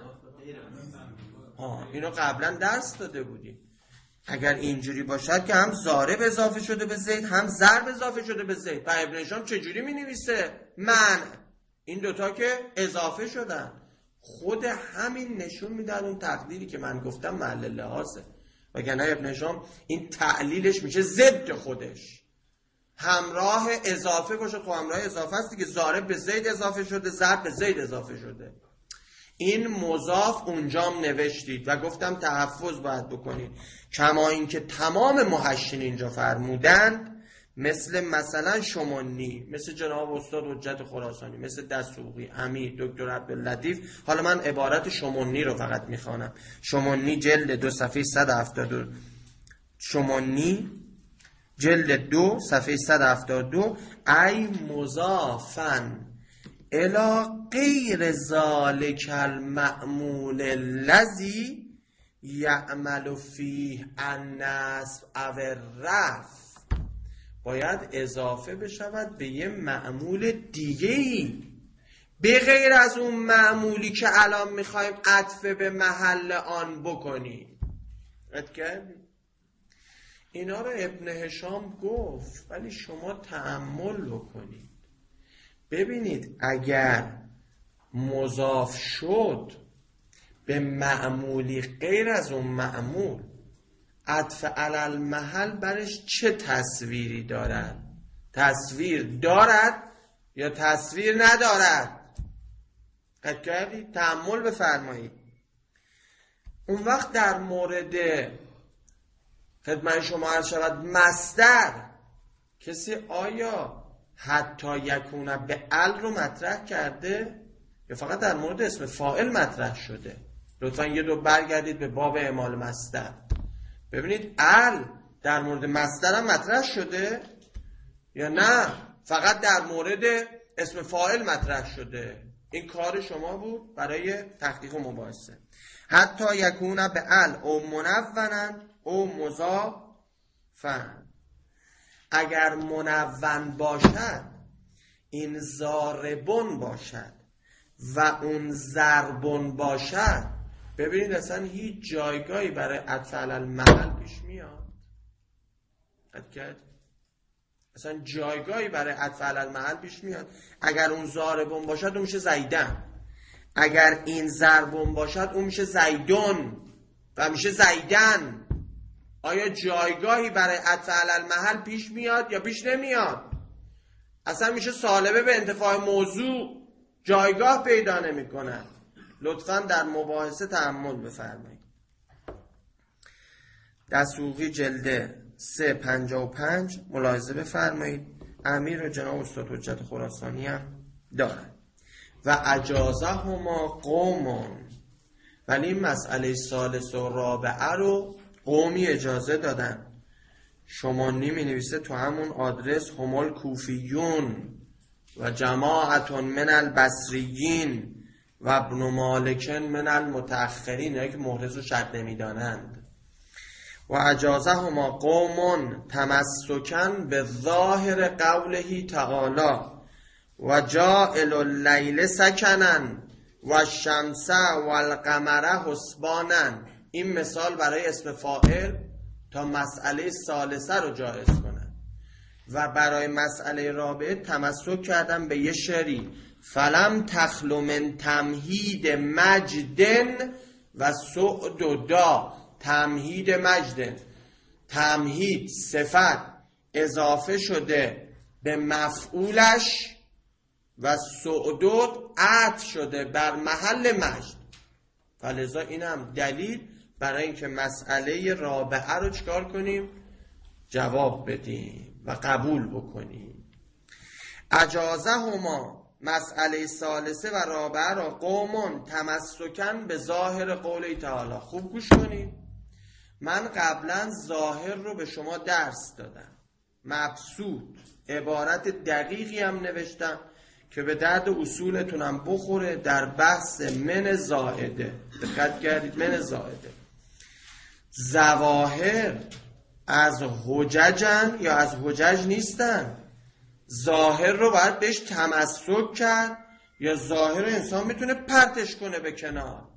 اینو قبلا درس داده بودیم. اگر اینجوری باشد که هم ضارب اضافه شده به زید هم ضرب اضافه شده به زید، و ابن هشام چجوری می نویسه؟ من این دوتا که اضافه شدن. خود همین نشون میدن اون تقدیری که من گفتم محل لحاظه، وگرنه ابن هشام این تعلیلش میشه ضد خودش. همراه اضافه باشه، خب همراه اضافه است دیگه، ضارب به زید اضافه شده، ضرب به زید اضافه شده. این مضاف اونجام نوشتید و گفتم تحفظ باید بکنید، کما اینکه تمام محشین اینجا فرمودند، مثلا شمونی، مثل جناب استاد حجت خراسانی، مثل دستوقی، امیر، دکتر عبداللطیف. حالا من عبارت شمونی رو فقط میخوانم. شمونی جلد 2 صفحه 172. شمونی جلد 2 صفحه 172. ای مضافن الی غیر ذالک المعمول الذی یعمل فیه النصب او الرفع. باید اضافه بشود به یه معمول دیگه‌ای به غیر از اون معمولی که الان میخوایم عطف به محل آن بکنیم. رد کردی؟ اینا رو ابن هشام گفت، ولی شما تأمل بکنید ببینید اگر مضاف شد به معمولی غیر از اون معمول، عطف علی المحل برش چه تصویری دارد؟ تصویر دارد یا تصویر ندارد؟ قد کردید؟ تأمل بفرمایید. اون وقت در مورد خدمت شما عرض شود مصدر، کسی آیا حتی یکونه به ال رو مطرح کرده یا فقط در مورد اسم فاعل مطرح شده؟ لطفا یه دو برگردید به باب اعمال مصدر ببینید ال در مورد مصدر هم مطرح شده یا نه فقط در مورد اسم فاعل مطرح شده. این کار شما بود برای تحقیق و مباحثه. حتی یکونه به ال او منونن او مضافن. اگر منون باشد این ضاربون باشد و اون ضربون باشد، ببینید اصلا هیچ جایگاهی برای عطف علی المحل پیش میاد. اصلا جایگاهی برای عطف علی المحل پیش میاد. اگر اون ضاربون باشد اون میشه زیدن، اگر این ضربون باشد اون میشه زیدون و میشه زیدن. آیا جایگاهی برای عطف علی المحل پیش میاد یا پیش نمیاد؟ اصلا میشه سالبه به انتفاع موضوع، جایگاه پیدا نمی کنن. لطفا در مباحثه تأمل بفرمایید. دسوقی جلد 355 ملاحظه بفرمایید. امیر و جناب استاد حجت خراسانی هم دارن. و اجازهما قومون، ولی مسئله ثالث و رابعه رو قومی اجازه دادن. شمانی می نویسه تو همون آدرس همال کوفیون و جماعتون من البصریین و ابن مالکن من المتأخرین، یعنی که محرز و شرط نمی دانند. و اجازهما قومون تمسکن به ظاهر قوله تعالی و جاعل اللیل سکنن و الشمس و القمر حسبانن. این مثال برای اسم فاعل تا مسئله ثالثه رو جایز کنن. و برای مسئله رابعه تمسک کردن به یه شعری فلم تخلو من تمهید مجدن و سعد و دا. تمهید مجدن، تمهید صفت اضافه شده به مفعولش و سعدود عطف شده بر محل مجد. فلذا این هم دلیل برای اینکه مسئله رابعه رو چکار کنیم؟ جواب بدیم و قبول بکنیم. اجازه هما، مسئله ثالثه و رابعه را قومون تمسکن به ظاهر قول تعالی. خوب گوش کنید. من قبلا ظاهر رو به شما درس دادم، مبسوط، عبارت دقیقی هم نوشتم که به درد اصولتونم بخوره در بحث من زائده. دقت کردید؟ من زائده. ظواهر از حججن یا از حجج نیستن. ظاهر رو باید بهش تمسک کرد یا ظاهر رو انسان میتونه پرتش کنه به کنار.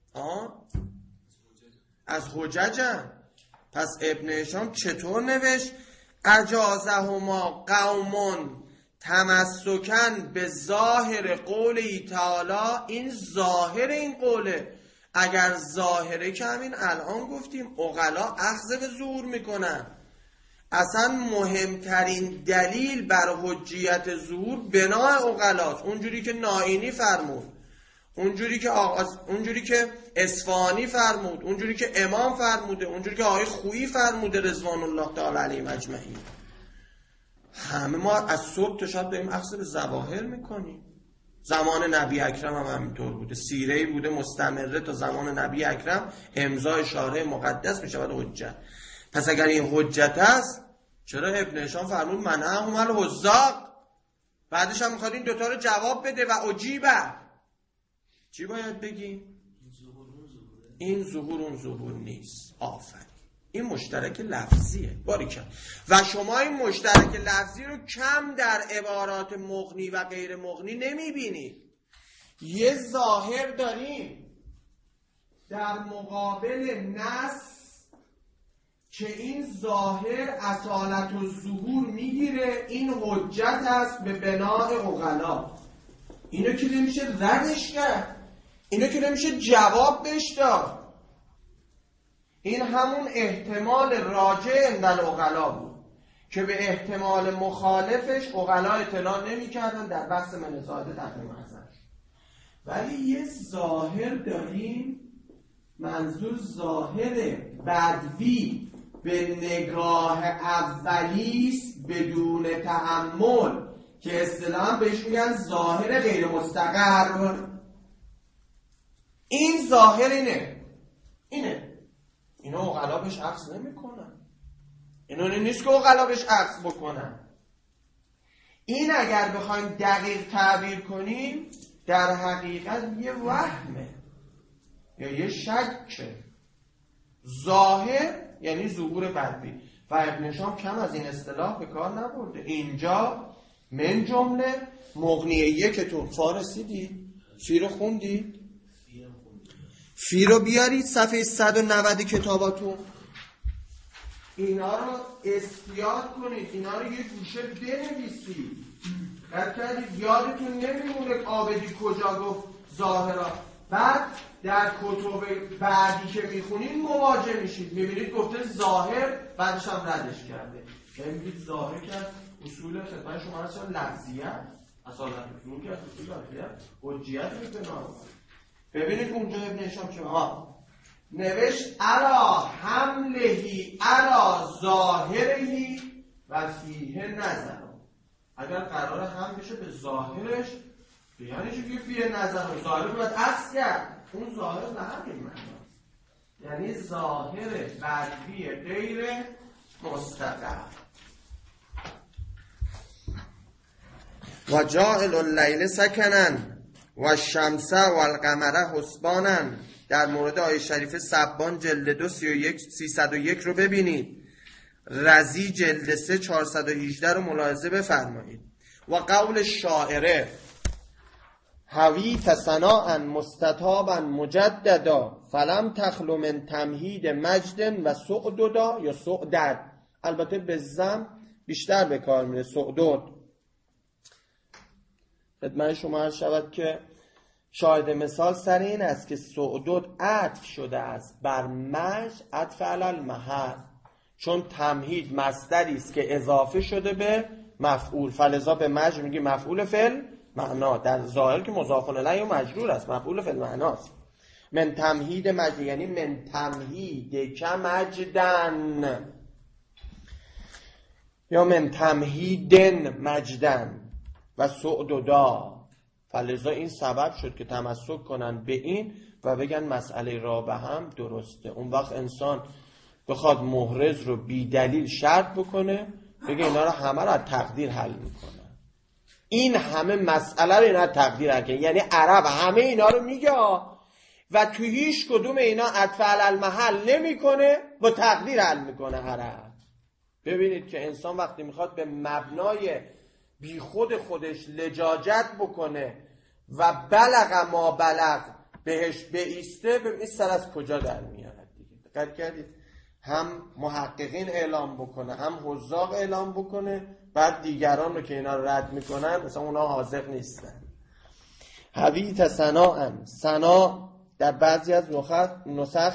از حججن. پس ابن هشام چطور نوشت؟ اجازهما قومون تمسکن به ظاهر قول تعالی. این ظاهر این قوله. اگر ظاهره که همین الان گفتیم عقلا اخذ به ظهور میکنن. اصلا مهمترین دلیل بر حجیت ظهور بنای عقلاست. اونجوری که نائینی فرمود، اونجوری که اصفهانی فرمود، اونجوری که امام فرموده، اونجوری که آقای خویی فرموده رضوان الله تعالی علیهم اجمعین. همه ما از صبح تا شب داریم اخذ به ظواهر میکنیم. زمان نبی اکرم هم همینطور بوده. سیره‌ای بوده مستمره تا زمان نبی اکرم، امضای شارع مقدس میشود حجت. پس اگر این حجت است، چرا ابن هشام فرمود منعهم الحذاق؟ بعدش هم میخواد این دوتا رو جواب بده و اجیبه. چی باید بگیم؟ این ظهور اون ظهور نیست. آفرین. این مشترک لفظیه. باریکن. و شما این مشترک لفظی رو کم در عبارات مغنی و غیر مغنی نمیبینید. یه ظاهر داریم در مقابل نص که این ظاهر اصالت و ظهور میگیره. این حجت است به بناء عقلا. اینو که نمیشه ردش کرد، اینو که نمیشه جواب بهش داد. این همون احتمال راجع اندل عقلا بود که به احتمال مخالفش عقلا اطلاع نمی کردن در بحث منزاده تقریم ازش. ولی یه ظاهر داریم، منظور ظاهر بدوی به نگاه اولیست بدون تأمل، که اصطلاحاً بهش میگن ظاهر غیر مستقر. این ظاهر اینه. اینو عقلا بهش عکس نمی کنن. اینو نیست که عقلا بهش عکس بکنن. این اگر بخوایم دقیق تعبیر کنیم در حقیقت یه وهمه یا یه شکه. ظاهر یعنی ظهور بدوی و ابن هشام کم از این اصطلاح به کار نبرده. اینجا من جمله مغنیه یکتون فارسی دید؟ فی رو خوندید؟ فی رو بیارید صفحه 190 کتاباتون. اینا رو استیاد کنید، اینا رو یه گوشه بنویسید. بعد کردید یادتون نمیمونه عابدی کجا گفت ظاهرا. بعد در کتب بعدی که میخونید مواجه میشید، میبینید گفته ظاهر، بعدش هم ردش کرده. یعنی میگید ظاهر که از اصول خدمت شما هستن لفظیت، اصالت اصول که از اصول لفظیت حجیت میکنه. ببینید اونجا ابن هشام چه نوشت علا حملهی علا ظاهرهی و فیه نظر. اگر قرار هم بشه به ظاهرش، یعنی چی که فیه نظر؟ ظاهر رو باید عکس کرد. اون ظاهر به همین معناست، یعنی ظاهر قلبی غیر مستقر. و جاعل اللیل سکنن و الشمس و القمر حسبانا. در مورد آیه شریف سبان جلد 2 301 رو ببینید. رضی جلد 3 418 رو ملاحظه بفرمایید. و قول شاعره هوی ثناء مستطابا مجددا فلم تخلو من تمهید مجد و سعددا یا سعدد. البته به ضم بیشتر به کار میره سعدد. خدمت شما عرض شود که شاهد مثال سر این است که سعدد عطف شده است بر مج، عطف علی المحل، چون تمهید مصدری است که اضافه شده به مفعول، فلذا به مج میگی مفعول فعل معنا. در ظاهر که مضاف الیه و مجرور است، مفعول فعل معناست. من تمهید مجد یعنی من تمهید کمجدن یا من تمهیدن مجدن و سعددا. فلذا این سبب شد که تمسک کنن به این و بگن مسئله را به هم درسته. اون وقت انسان بخواد محرز رو بی دلیل شرط بکنه، بگه اینا رو همه رو از تقدیر حل میکنه. این همه مسئله رو اینا از تقدیر حل کنه، یعنی عرب همه اینا رو میگه و تو هیچ کدوم اینا عطف علی المحل نمیکنه، با تقدیر حل میکنه عرب. ببینید که انسان وقتی میخواد به مبنای بی خودش لجاجت بکنه و بلغ ما بلغ بهش بیسته، ببینید سر از کجا در میاد دیگه. دقت کردید؟ هم محققین اعلام بکنه، هم حذاق اعلام بکنه، بعد دیگران رو که اینا رو رد میکنن مثلا اونا حاضر نیستن. حویت ثناء، ثنا در بعضی از نسخ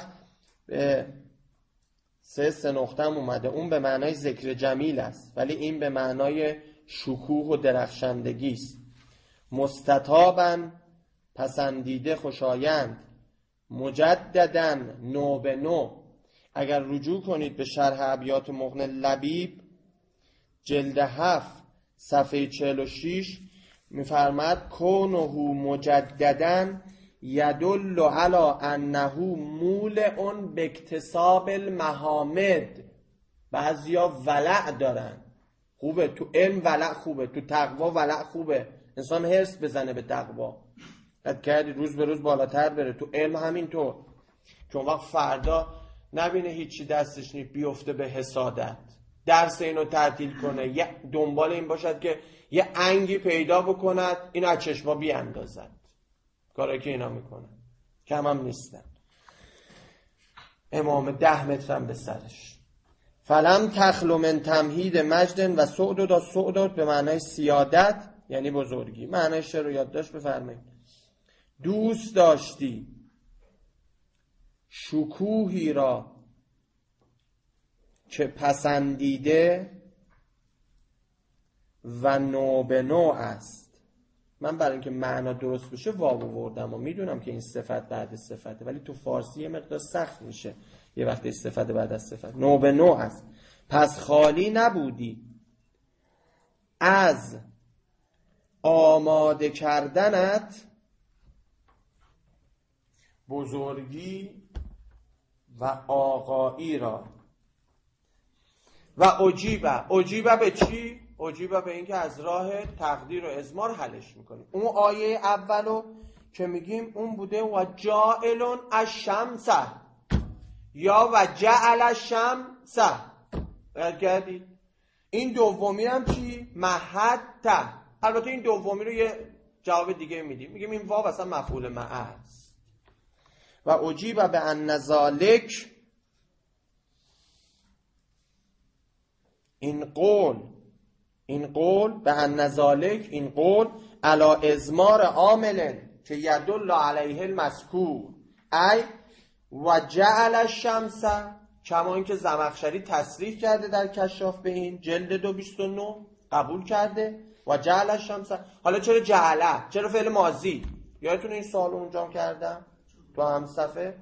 3 نقطه هم اومده، اون به معنای ذکر جمیل است ولی این به معنای شکوه و درخشندگی است. مستطابن پسندیده خوشایند، مجددن نو به نو. اگر رجوع کنید به شرح ابیات مغنی لبیب جلد 7 صفحه 46 میفرماد کونه مجددن یدل علی انه مولع باکتساب المحامد. بعضیا ولع دارن، خوبه تو علم ولع خوبه، تو تقوا ولع خوبه، انسان حرص بزنه به تقوا، قد کردی روز به روز بالاتر بره. تو علم همینطور، چون وقت فردا نبینه هیچی دستش نیست بیفته به حسادت، درس اینو تعطیل کنه، یه دنبال این باشد که یه انگی پیدا بکند اینو از چشما بیاندازد. کاری که اینا میکنن کم هم نیستن. امام 10 متر هم به سرش. فلم تخلو من تمهید مجد و سعدد. سعدد به معنای سیادت یعنی بزرگی. معنیش رو یادداشت بفرمایید. دوست داشتی شکوهی را که پسندیده و نو به نو است. من برای اینکه معنا درست بشه واو آوردم و میدونم که این صفت بعد صفته، ولی تو فارسی یه مقدار سخت میشه یه وقتی صفت بعد از صفت. نو به نو است. پس خالی نبودی از آماده کردنت بزرگی و آقایی را. و اجیبه به چی؟ اجیبه به این که از راه تقدیر و اضمار حلش میکنیم. اون آیه اولو که میگیم اون بوده و جائلون الشمس یا و جعل الشمس. گردید این دومی هم چی؟ مهدته. البته این دومی رو یه جواب دیگه میدیم، میگیم این واو اصلا مفعول معه است. و اجیبه به ان ذالک این قول به ان ذالک، این قول علی ازمار عامل که یدل علیه المذکور ای و جعل الشمس، کما اینکه زمخشری تصریح کرده در کشاف به این جلد 229 قبول کرده و جعل الشمس. حالا چرا جعله؟ چرا فعل ماضی؟ یادتونه این سوال اونجا کردم تو هم صفحه؟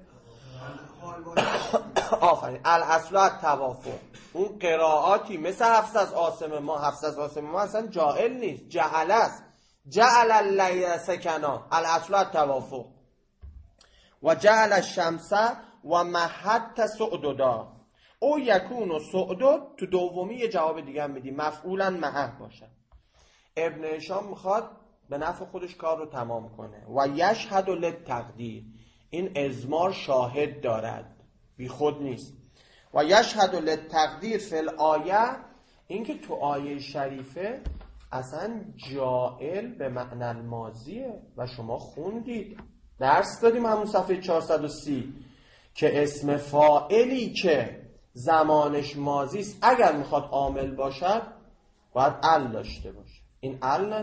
آفرین. الاصل التوافق. اون قرائاتی مثل حفص از عاصم ما اصلا جائل نیست، جعل است. جعل اللیل سکنا، الاصل التوافق. و جعل الشمس و مهد سعددا او یکون سعدد، تو دومی یه جواب دیگه هم میدی مفعولا معه باشه. ابن هشام میخواد به نفع خودش کار رو تمام کنه. و یشهد للتقدیر، این ازمار شاهد دارد، بی خود نیست. و یشهد للتقدیر فی الآیه، این که تو آیه شریفه اصلا جائل به معنی الماضیه و شما خوندید، درس دادیم همون صفحه 430 که اسم فاعلی که زمانش ماضی است اگر میخواد عامل باشد باید ال داشته باشه. این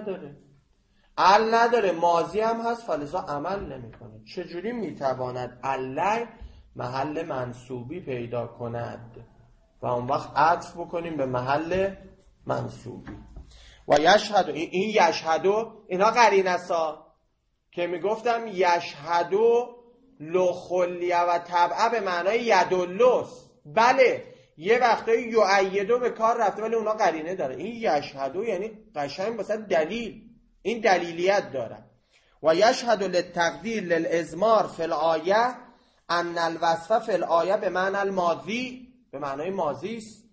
ال نداره، ماضی هم هست فلذا عمل نمیکنه. چجوری میتواند الی محل منصوبی پیدا کند و اون وقت عطف بکنیم به محل منصوبی؟ و یشهد، این یشهدو اینا قرینه است که میگفتم یشهدو لخلیه و طبعه به معنای یدلس. بله یه وقتایی یؤیدو به کار رفته ولی اونا قرینه داره. این یشهدو یعنی قشنگ واسه دلیل، این دلیلیت داره. و یشهد للتقدیر للازمار فی الآیه ان الوصف فی الآیه به معنی الماضی، به معنای ماضی است.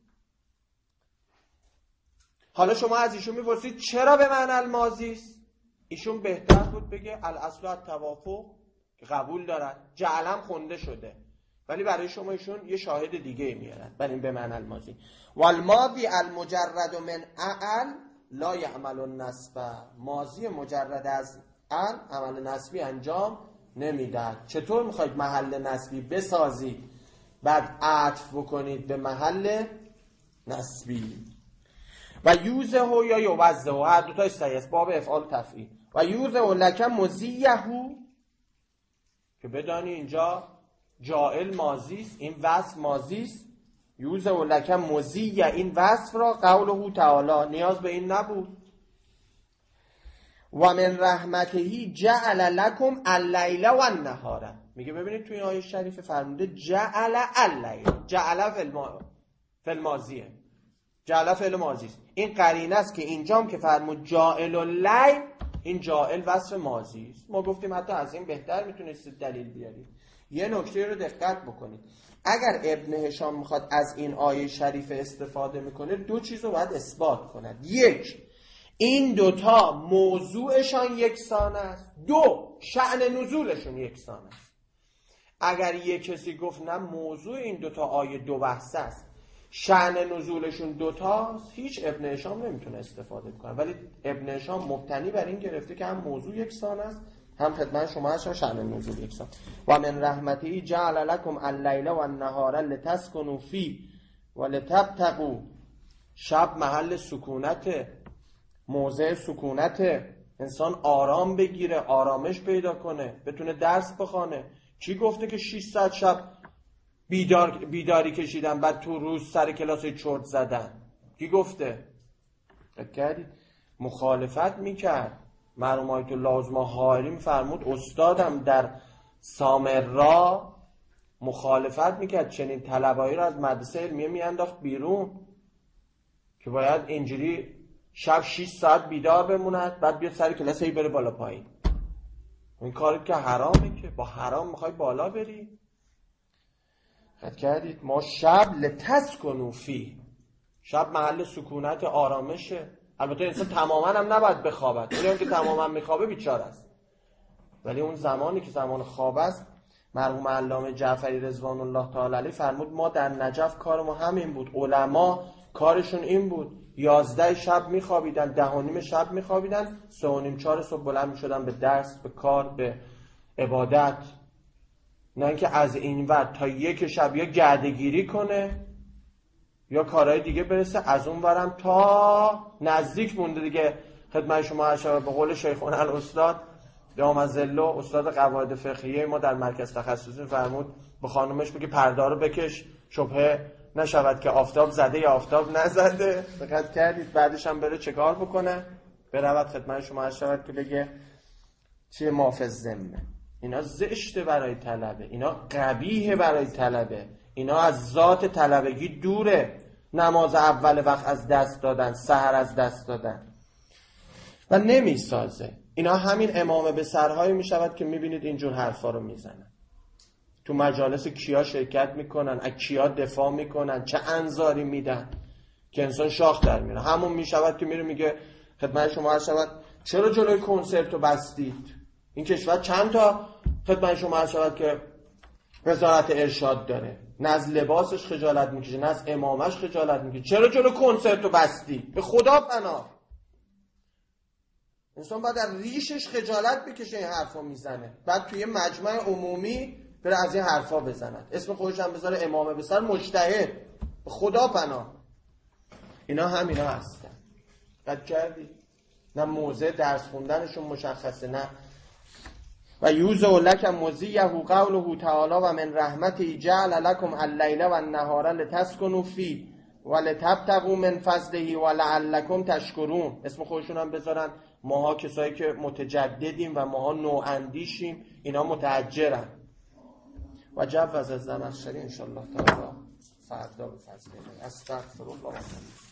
حالا شما از ایشون میپرسید چرا به معنی الماضی است؟ ایشون بهتر بود بگه الاصل التوافق که قبول دارد، جعلم خونده شده، ولی برای شما ایشون یه شاهد دیگه میارن برای این به معنی الماضی. والماضی المجرد من اعل لا یعمل النصب، ماضی مجرد از ال عمل نصبی انجام نمیدهد. چطور میخواید محل نصبی بسازید بعد عطف بکنید به محل نصبی؟ و یوزه یا یوزه، هر دو تا استعی است، باب افعال تفعیل. و یوزه لک مزیهو، که بدانی اینجا جائل ماضی است، این وصف ماضی است. یوزه لک مزیه، این وصف را قوله تعالی، نیاز به این نبود. و من رحمته جعل لکم اللیل و النهار، میگه ببینید توی این آیه شریف فرموده جعل اللیل، جعل فی الماضیه، جعل فعل ماضی است. این قرینه است که اینجام که فرمود جاعل اللیل، این جاعل وصف ماضی است. ما گفتیم حتی از این بهتر میتونستید دلیل بیارید. یه نکته رو دقت بکنید، اگر ابن هشام میخواد از این آیه شریف استفاده میکنه دو چیز رو باید اثبات کند. یک، این دوتا موضوعشان یکسان است. دو، شأن نزولشون یکسان است. اگر یک کسی گفت نه موضوع این دوتا آیه دو بحث است، شأن نزولشون دوتاست، هیچ ابن هشام نمیتونه استفاده کنه. ولی ابن هشام مبتنی بر این گرفته که هم موضوع یکسان است هم خدمت شما هست شأن نزول یکسان. و من رحمته جعل لکم اللیل و النهار لتسکنوا فی و لتبتغوا، شب محل سکونت، موضع سکونت، انسان آرام بگیره، آرامش پیدا کنه، بتونه درس بخونه. کی گفته که 600 شب بیداری کشیدن بعد تو روز سر کلاس چرت زدن؟ کی گفته؟ فکر مخالفت میکرد. مرحوم آیت الله عظما حائری میفرمود استادم در سامرا مخالفت میکرد، چنین طلبایی رو از مدرسه علمیه میانداخت بیرون که باید اینجوری شب 6 ساعت بیدار بموند بعد بیاد سر کلاس هی بره بالا پایین. این کاری که حرامه، که با حرام میخوای بالا بری. خد کردید ما شب لتسکنوا فی، شب محل سکونت آرامشه. البته انسان تماما هم نباید بخوابد، ولی اون که تماما میخوابه بیچاره است. ولی اون زمانی که زمان خواب است، مرحوم علامه جعفری رضوان الله تعالی علیه فرمود ما در نجف کار ما همین بود، علما کارشون این بود، 11 شب میخوابیدن، 10:30 شب میخوابیدن، 3:30 4 صبح بلند میشدن به درس، به کار، به عبادت. نه اینکه از این ور تا یک شب یا گردگیری کنه یا کارهای دیگه برسه، از اون ورم تا نزدیک مونده دیگه. خدمت شما عرض شود به قول شیخون الاستاد دام ظله، استاد قواعد فقهیه ما در مرکز تخصصی، فرمود به خانومش بگه پرده رو بکش شبهه نشود که آفتاب زده یا آفتاب نزده. دقت کردید؟ بعدش هم بره چه کار بکنه؟ برود خدمت شما عرض شود که بگه چیه محافظ ذمه. اینا زشته برای طلبه، اینا قبیحه برای طلبه، اینا از ذات طلبگی دوره. نماز اول وقت از دست دادن، سحر از دست دادن و نمیسازه. اینا همین امامه به سرهایی میشود که میبینید اینجور حرفا رو میزنن. تو مجالس کیا شرکت میکنن، از کیا دفاع میکنن، چه انظاری میدن که انسان شاخ در میره. همون میشود که میره میگه خدمت شما عرض شود چرا جلوی کنسرتو بستید؟ این کشور چند تا خدمت شما عرض شود که وزارت ارشاد داره، نه از لباسش خجالت میکشه، نه از امامش خجالت میکشه، چرا جلو کنسرتو بستی؟ به خدا پناه. انسان باید در ریشش خجالت بکشه این حرفا میزنه، بعد توی مجمع عمومی بره از این حرفا بزند، اسم خودش هم بذاره امامه به سر، مجتهد. به خدا پناه. اینا همینا هستن. قد کردی؟ نه موضع درس خوندنشون مشخصه، نه. و یوزع لکم مزیه قوله تعالی و من رحمته جعل لکم اللیل و النهار لتسکنوا فیه ولتبتغوا من فضله ولعلکم تشکرون. اسم خودشون هم بذارن. ماها کسایی که متجددیم و ماها نواندیشیم، اینا متأجرن. و جوز از زمخشری انشاءالله تعالی فردا به فضله. استغفر الله.